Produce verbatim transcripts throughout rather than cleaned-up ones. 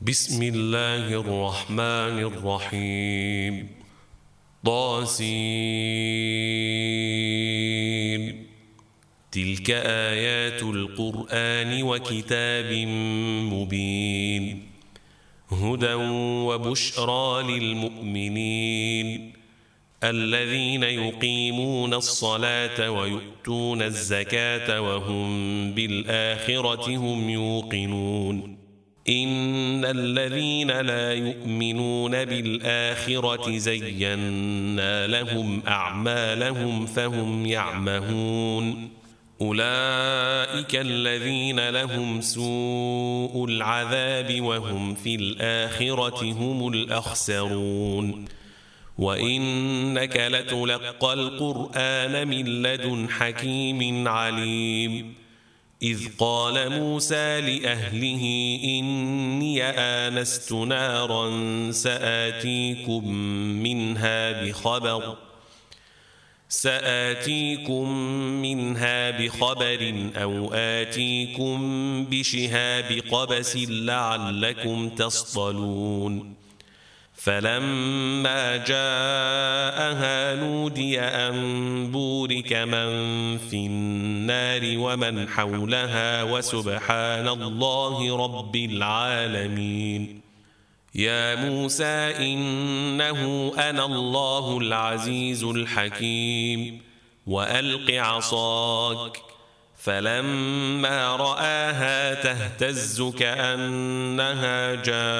بسم الله الرحمن الرحيم. طاسين. تلك آيات القرآن وكتاب مبين، هدى وبشرى للمؤمنين الذين يقيمون الصلاة ويؤتون الزكاة وهم بالآخرة هم يوقنون. إن الذين لا يؤمنون بالآخرة زينا لهم أعمالهم فهم يعمهون. أولئك الذين لهم سوء العذاب وهم في الآخرة هم الأخسرون. وإنك لتلقى القرآن من لدن حكيم عليم. إذ قال موسى لأهله إني آنست نارا سآتيكم منها بخبر سآتيكم منها بخبر أو آتيكم بشهاب قبس لعلكم تصطلون. فلما جاءها نودي أن بورك من في النار ومن حولها وسبحان الله رب العالمين. يا موسى إنه أنا الله العزيز الحكيم وألق عصاك. فلما رآها تهتز كأنها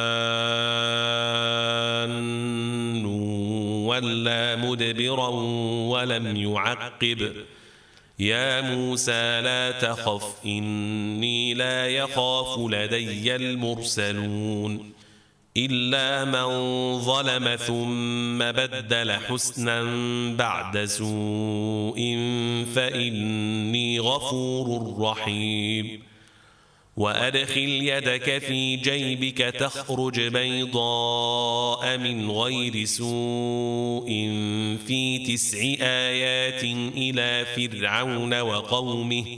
جان ولا مدبرا ولم يعقب. يا موسى لا تخف إني لا يخاف لدي المرسلون. إلا من ظلم ثم بدل حسنا بعد سوء فإني غفور رحيم. وأدخل يدك في جيبك تخرج بيضاء من غير سوء في تسع آيات إلى فرعون وقومه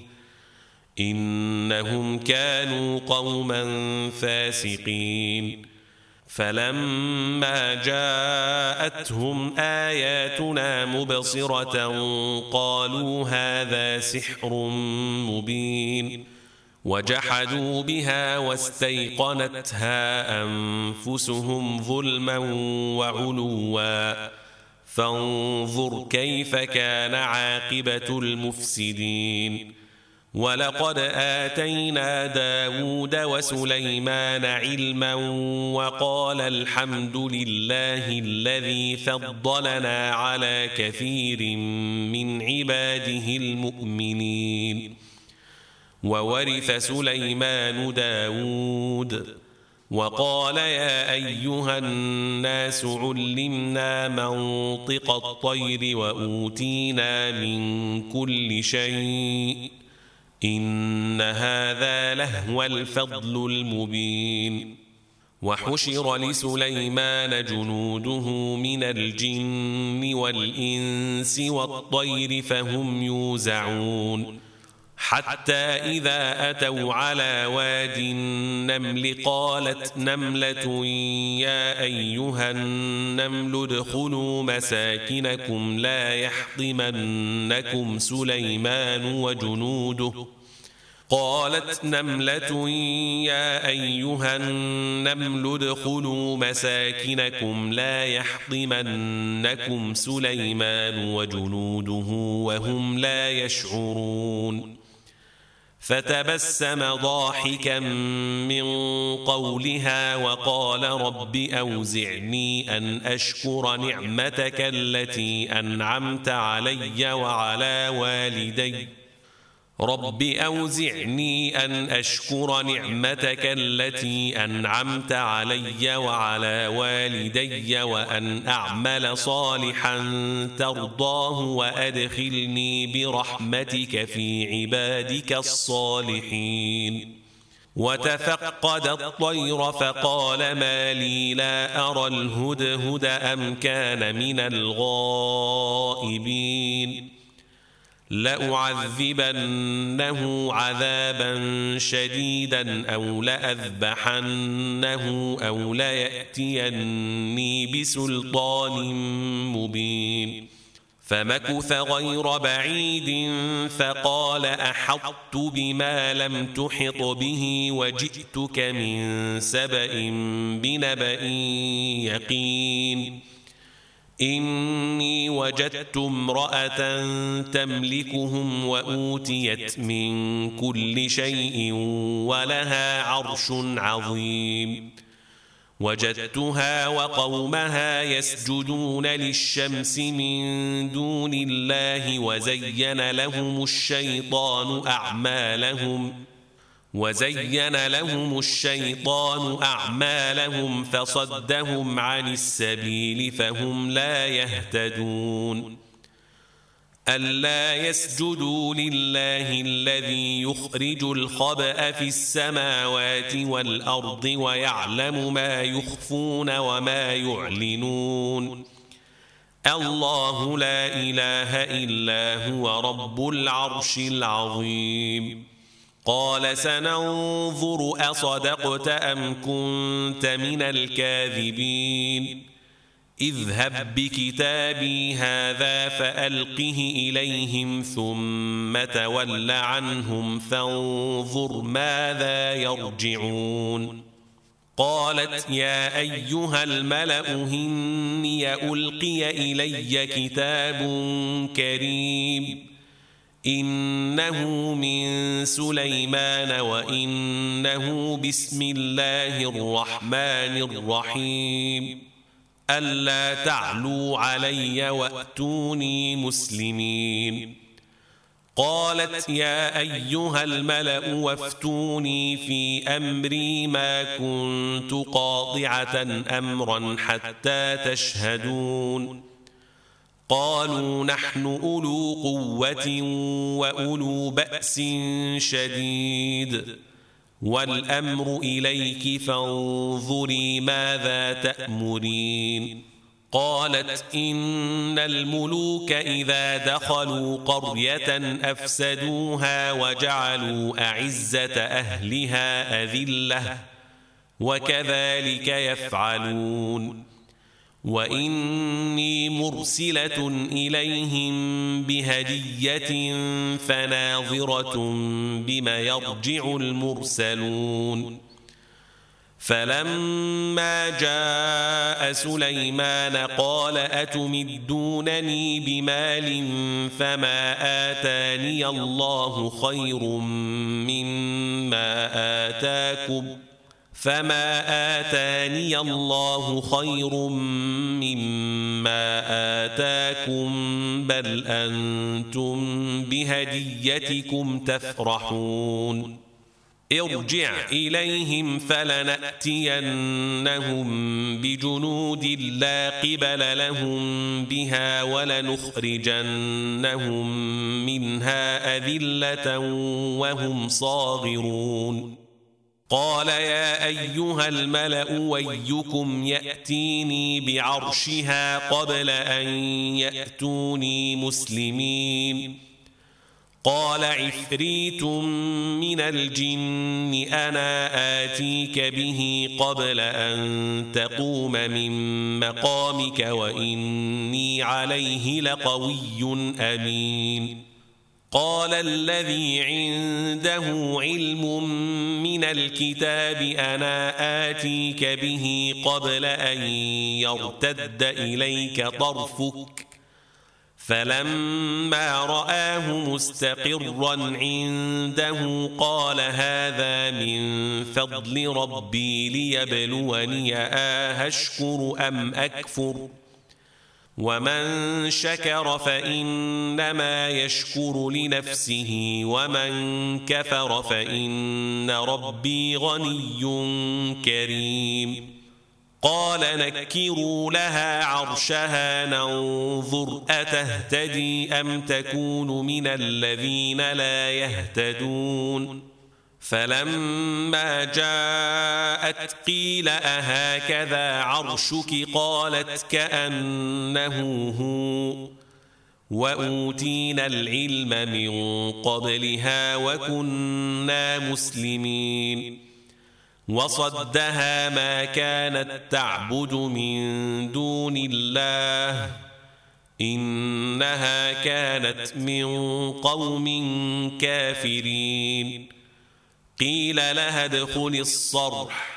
إنهم كانوا قوما فاسقين. فلما جاءتهم آياتنا مبصرة قالوا هذا سحر مبين. وجحدوا بها واستيقنتها أنفسهم ظلما وعلوا فانظر كيف كان عاقبة المفسدين. ولقد آتينا داود وسليمان علما وقال الحمد لله الذي فضلنا على كثير من عباده المؤمنين. وورث سليمان داود وقال يا أيها الناس علمنا منطق الطير وأوتينا من كل شيء إن هذا لهو الفضل المبين. وحشر لسليمان جنوده من الجن والإنس والطير فهم يوزعون. حتى إذا أتوا على واد النمل قالت نملة يا أيها النمل ادخلوا مساكنكم لا يحطمنكم سليمان وجنوده قالت نملة يا أيها النمل ادخلوا مساكنكم لا يحطمنكم سليمان وجنوده وهم لا يشعرون. فتبسم ضاحكا من قولها وقال رب أوزعني أن أشكر نعمتك التي أنعمت علي وعلى والدي رب أوزعني أن أشكر نعمتك التي أنعمت علي وعلى والدي وأن أعمل صالحا ترضاه وأدخلني برحمتك في عبادك الصالحين. وتفقد الطير فقال ما لي لا أرى الهدهد أم كان من الغائبين. لأعذبنه عذابا شديدا أو لأذبحنه أو ليأتيني بسلطان مبين فمكث غير بعيد فقال أحطت بما لم تحط به وجئتك من سبأ بنبأ يقين إني وجدت امرأة تملكهم وأوتيت من كل شيء ولها عرش عظيم وجدتها وقومها يسجدون للشمس من دون الله وزين لهم الشيطان أعمالهم وزين لهم الشيطان أعمالهم فصدهم عن السبيل فهم لا يهتدون ألا يسجدوا لله الذي يخرج الخبأ في السماوات والأرض ويعلم ما يخفون وما يعلنون الله لا إله إلا هو رب العرش العظيم قال سننظر أصدقت أم كنت من الكاذبين اذهب بكتابي هذا فألقه إليهم ثم تول عنهم فانظر ماذا يرجعون قالت يا أيها الملأ إني ألقي إلي كتاب كريم إنه من سليمان وإنه بسم الله الرحمن الرحيم ألا تعلوا علي وأتوني مسلمين قالت يا أيها الملأ وافتوني في أمري ما كنت قاطعة أمرا حتى تشهدون قالوا نحن أولو قوة وأولو بأس شديد والأمر إليك فانظري ماذا تأمرين قالت إن الملوك إذا دخلوا قرية أفسدوها وجعلوا أعزة أهلها أذلة وكذلك يفعلون وإني مرسلة إليهم بهدية فناظرة بما يرجع المرسلون فلما جاء سليمان قال أتمدونني بمال فما آتاني الله خير مما آتاكم فما آتاني الله خير مما آتاكم بل أنتم بهديتكم تفرحون ارجع إليهم فلنأتينهم بجنود لا قبل لهم بها ولنخرجنهم منها أذلة وهم صاغرون قال يا أيها الملأ ويكم يأتيني بعرشها قبل أن يأتوني مسلمين قال عفريت من الجن أنا آتيك به قبل أن تقوم من مقامك وإني عليه لقوي أمين قال الذي عنده علم من الكتاب أنا آتيك به قبل أن يرتد إليك طرفك فلما رآه مستقرا عنده قال هذا من فضل ربي ليبلوني أشكر أم أكفر ومن شكر فإنما يشكر لنفسه ومن كفر فإن ربي غني كريم قال نكروا لها عرشها ننظر أتهتدي أم تكون من الذين لا يهتدون فلما جاءت قيل أهكذا عرشك قالت كأنه هو وأوتينا العلم من قبلها وكنا مسلمين وصدها ما كانت تعبد من دون الله إنها كانت من قوم كافرين قيل لها ادخل الصرح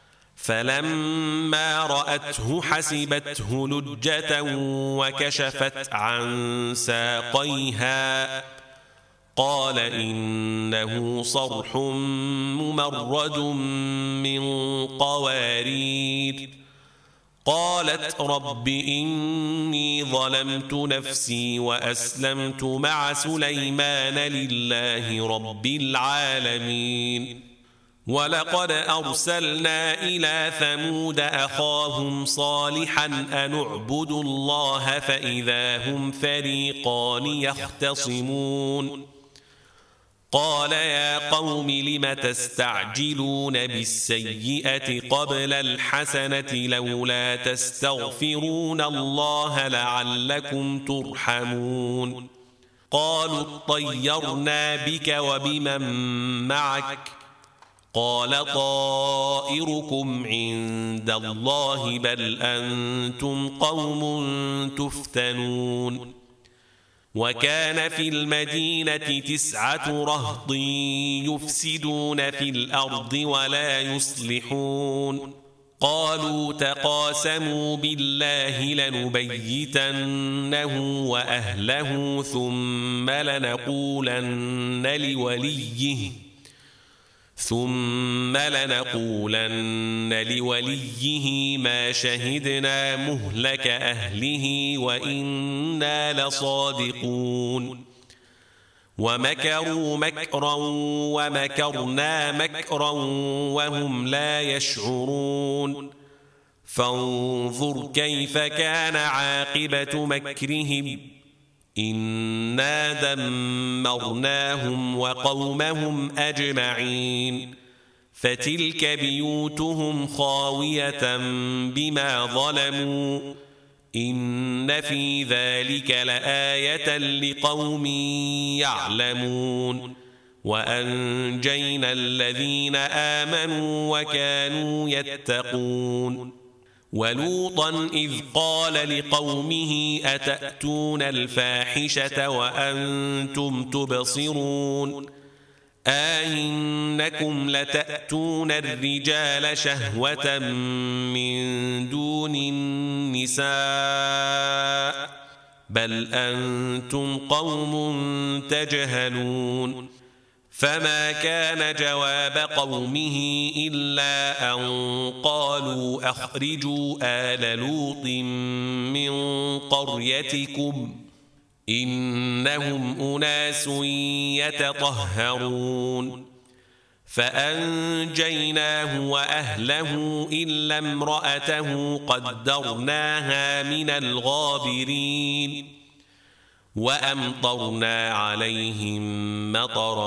فلما رأته حسبته لجة وكشفت عن ساقيها قال إنه صرح ممرد من قوارير قالت رب إني ظلمت نفسي وأسلمت مع سليمان لله رب العالمين ولقد أرسلنا إلى ثمود أخاهم صالحا أن اعبدوا الله فإذا هم فريقان يختصمون قال يا قوم لم تستعجلون بالسيئة قبل الحسنة لولا تستغفرون الله لعلكم ترحمون قالوا اطيرنا بك وبمن معك قال طائركم عند الله بل أنتم قوم تفتنون وكان في المدينة تسعة رهط يفسدون في الأرض ولا يصلحون قالوا تقاسموا بالله لنبيتنه وأهله ثم لنقولن لوليه ثم لنقولن لوليه ما شهدنا مهلك أهله وإنا لصادقون ومكروا مكرا ومكرنا مكرا وهم لا يشعرون فانظر كيف كان عاقبة مكرهم إنا دمرناهم وقومهم أجمعين فتلك بيوتهم خاوية بما ظلموا إن في ذلك لآية لقوم يعلمون وأنجينا الذين آمنوا وكانوا يتقون ولوطا إذ قال لقومه أتأتون الفاحشة وأنتم تبصرون أئنكم لتأتون الرجال شهوة من دون النساء بل أنتم قوم تجهلون فما كان جواب قومه إلا أن قالوا أخرجوا آل لوط من قريتكم إنهم أناس يتطهرون فأنجيناه وأهله إلا امرأته قدرناها من الغابرين وأمطرنا عليهم مطرا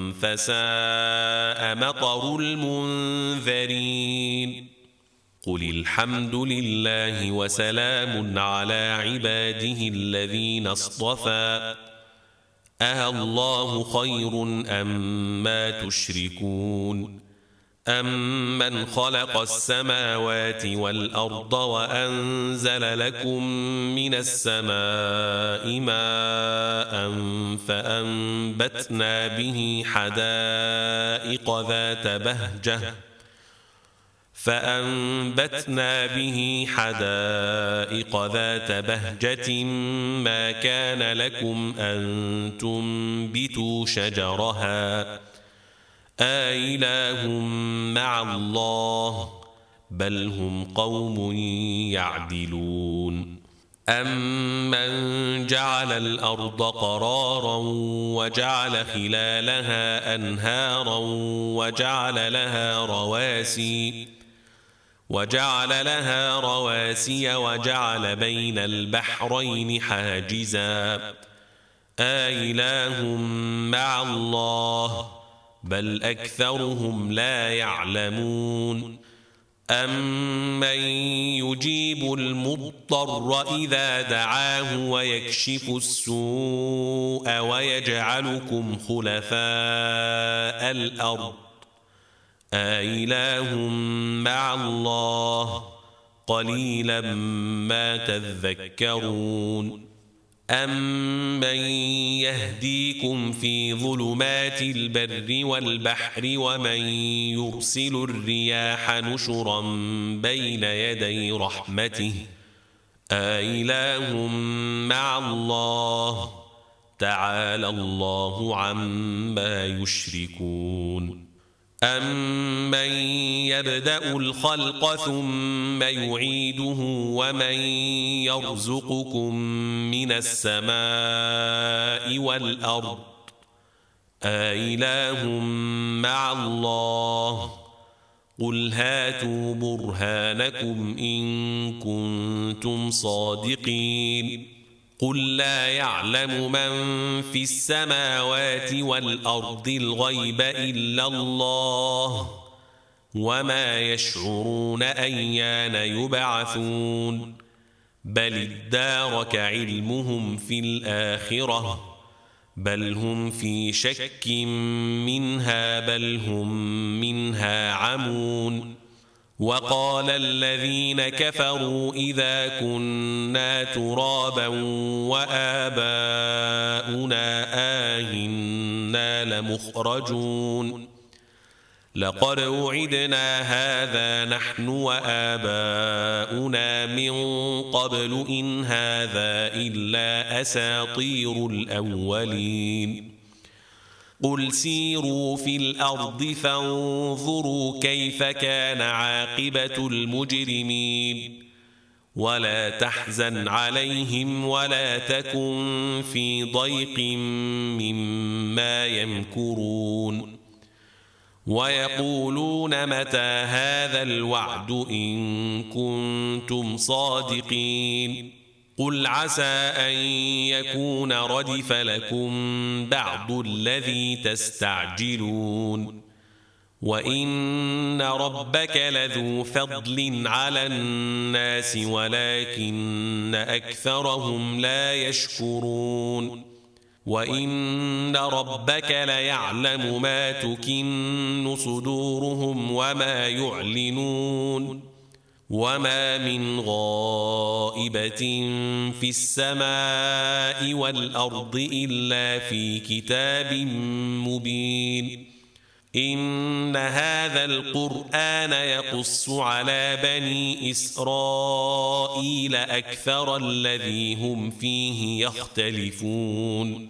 فساء مطر المنذرين قل الحمد لله وسلام على عباده الذين اصطفى أهالله خير أم ما تشركون أمن خلق السماوات والأرض وأنزل لكم من السماء ماء فأنبتنا به حدائق ذات بهجة فأنبتنا به حدائق ذات بهجة ما كان لكم أن تنبتوا شجرها أإله مع الله بل هم قوم يعدلون أمن جعل الأرض قرارا وجعل خلالها أنهارا وجعل لها رواسي وجعل لها رواسي وجعل بين البحرين حاجزا أإله مع الله بل أكثرهم لا يعلمون أَمَّن يُجِيبُ الْمُضْطَرَّ إِذَا دَعَاهُ وَيَكْشِفُ السُّوءَ وَيَجْعَلُكُمْ خُلَفَاءَ الْأَرْضِ أَإِلَٰهٌ مَّعَ اللَّهِ قَلِيلًا مَّا تَذَكَّرُونَ أَمَّن يَهْدِيكُمْ فِي ظُلُمَاتِ الْبَرِّ وَالْبَحْرِ وَمَن يُرْسِلُ الرِّيَاحَ نُشُرًا بَيْنَ يَدَيْ رَحْمَتِهِ أَإِلَٰهٌ مَّعَ اللَّهِ تَعَالَى اللَّهُ عَمَّا يُشْرِكُونَ أَمَّن يَبْدَأُ الْخَلْقَ ثُمَّ يُعِيدُهُ وَمَن يَرْزُقُكُم مِّنَ السَّمَاءِ وَالْأَرْضِ أَإِلَٰهٌ مَّعَ اللَّهِ قُلْ هَاتُوا بُرْهَانَكُمْ إِن كُنتُمْ صَادِقِينَ قُل لَّا يَعْلَمُ مَن فِي السَّمَاوَاتِ وَالْأَرْضِ الْغَيْبَ إِلَّا اللَّهُ وَمَا يَشْعُرُونَ أَيَّانَ يُبْعَثُونَ بَلِ ادَّارَكَ عِلْمُهُمْ فِي الْآخِرَةِ بَلْ هُمْ فِي شَكٍّ مِّنْهَا بَلْ هُمْ مِنْهَا عَمُونَ وَقَالَ الَّذِينَ كَفَرُوا إِذَا كُنَّا تُرَابًا وَآبَاؤُنَا آئِنَّا لَمُخْرَجُونَ لَقَدْ وُعِدْنَا هَٰذَا نَحْنُ وَآبَاؤُنَا مِن قَبْلُ إِنْ هَٰذَا إِلَّا أَسَاطِيرُ الْأَوَّلِينَ قُلْ سِيرُوا فِي الْأَرْضِ فَانظُرُوا كَيْفَ كَانَ عَاقِبَةُ الْمُجْرِمِينَ وَلَا تَحْزَنْ عَلَيْهِمْ وَلَا تَكُنْ فِي ضَيْقٍ مِّمَّا يَمْكُرُونَ وَيَقُولُونَ مَتَىٰ هَٰذَا الْوَعْدُ إِن كُنتُمْ صَادِقِينَ قُلْ عَسَىٰ أَن يَكُونَ رَدِفَ لَكُم بَعْضُ الَّذِي تَسْتَعْجِلُونَ وَإِنَّ رَبَّكَ لَذُو فَضْلٍ عَلَى النَّاسِ وَلَٰكِنَّ أَكْثَرَهُمْ لَا يَشْكُرُونَ وَإِنَّ رَبَّكَ لَيَعْلَمُ مَا تُكِنُّ صُدُورُهُمْ وَمَا يُعْلِنُونَ وَمَا مِنْ غَائِبَةٍ فِي السَّمَاءِ وَالْأَرْضِ إِلَّا فِي كِتَابٍ مُّبِينٍ إِنَّ هَٰذَا الْقُرْآنَ يَقُصُّ عَلَىٰ بَنِي إِسْرَائِيلَ أَكْثَرَ الَّذِي هُمْ فِيهِ يَخْتَلِفُونَ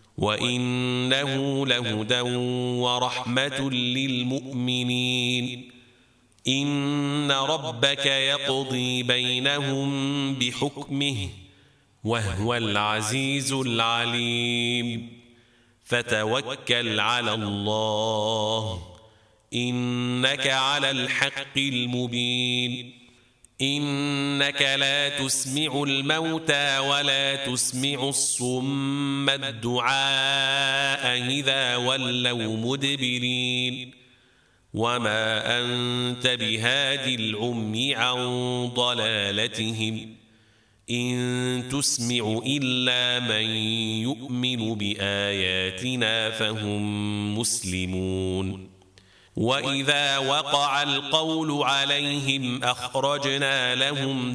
وَإِنَّهُ لَهُدًى وَرَحْمَةٌ لِّلْمُؤْمِنِينَ إِنَّ رَبَّكَ يَقْضِي بَيْنَهُم بِحُكْمِهِ وَهُوَ الْعَزِيزُ الْعَلِيمُ فَتَوَكَّلْ عَلَى اللَّهِ إِنَّكَ عَلَى الْحَقِّ الْمُبِينِ إِنَّكَ لَا تُسْمِعُ الْمَوْتَىٰ وَلَا تُسْمِعُ الصُّمَّ الدُّعَاءَ إِذَا وَلَّوْا مُدْبِرِينَ وَمَا أَنتَ بِهَادِ الْعُمْيِ عَن ضَلَالَتِهِمْ إِن تُسْمِعُ إِلَّا مَن يُؤْمِنُ بِآيَاتِنَا فَهُم مُّسْلِمُونَ وَإِذَا وَقَعَ الْقَوْلُ عَلَيْهِمْ أَخْرَجْنَا لَهُمْ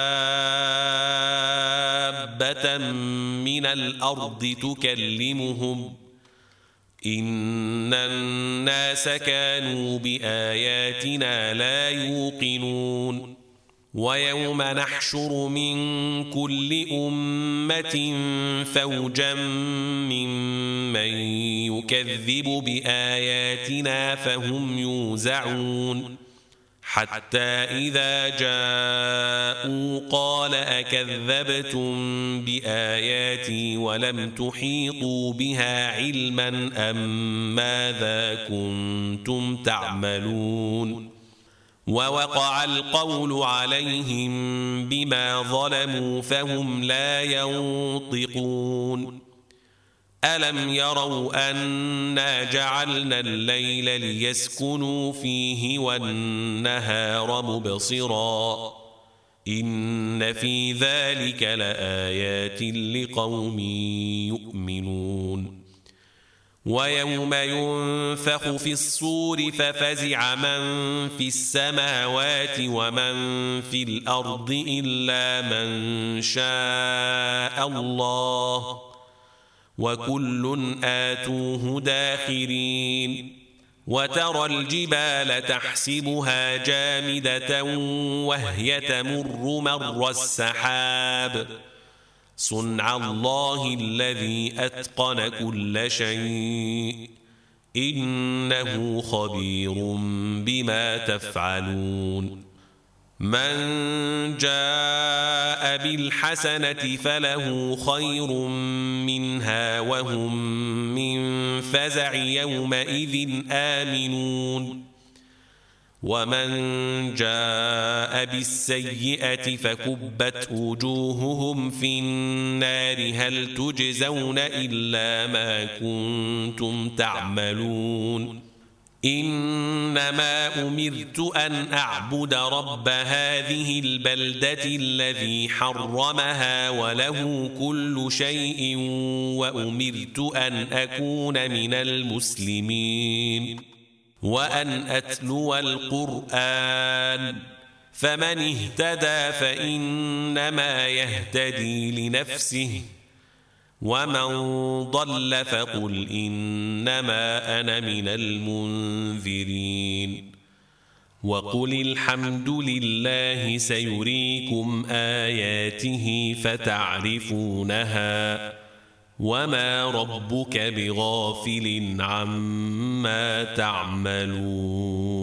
دَابَّةً مِّنَ الْأَرْضِ تُكَلِّمُهُمْ إِنَّ النَّاسَ كَانُوا بِآيَاتِنَا لَا يُوقِنُونَ وَيَوْمَ نَحْشُرُ مِن كُلِّ أُمَّةٍ فَوْجًا مِّمَّن يُكَذِّبُ بِآيَاتِنَا فَهُمْ يُوزَعُونَ حَتَّىٰ إِذَا جَاءُوا قَالَ أَكَذَّبْتُم بِآيَاتِي وَلَمْ تُحِيطُوا بِهَا عِلْمًا أَم مَّاذَا كُنتُمْ تَعْمَلُونَ وَوَقَعَ الْقَوْلُ عَلَيْهِم بِمَا ظَلَمُوا فَهُمْ لَا يَنطِقُونَ ألم يروا أنا جعلنا الليل ليسكنوا فيه والنهار مبصرا إن في ذلك لآيات لقوم يؤمنون ويوم ينفخ في الصور ففزع من في السماوات ومن في الأرض إلا من شاء الله وكل آتوه داخرين وترى الجبال تحسبها جامدة وهي تمر مر السحاب صنع الله الذي أتقن كل شيء إنه خبير بما تفعلون من جاء بالحسنة فله خير منها وهم من فزع يومئذ آمنون ومن جاء بالسيئة فكبت وجوههم في النار هل تجزون إلا ما كنتم تعملون إنما أمرت أن أعبد رب هذه البلدة الذي حرمها وله كل شيء وأمرت أن أكون من المسلمين وأن أتلو القرآن فمن اهتدى فإنما يهتدي لنفسه ومن ضل فقل إنما أنا من المنذرين وقل الحمد لله سيريكم آياته فتعرفونها وما ربك بغافل عما تعملون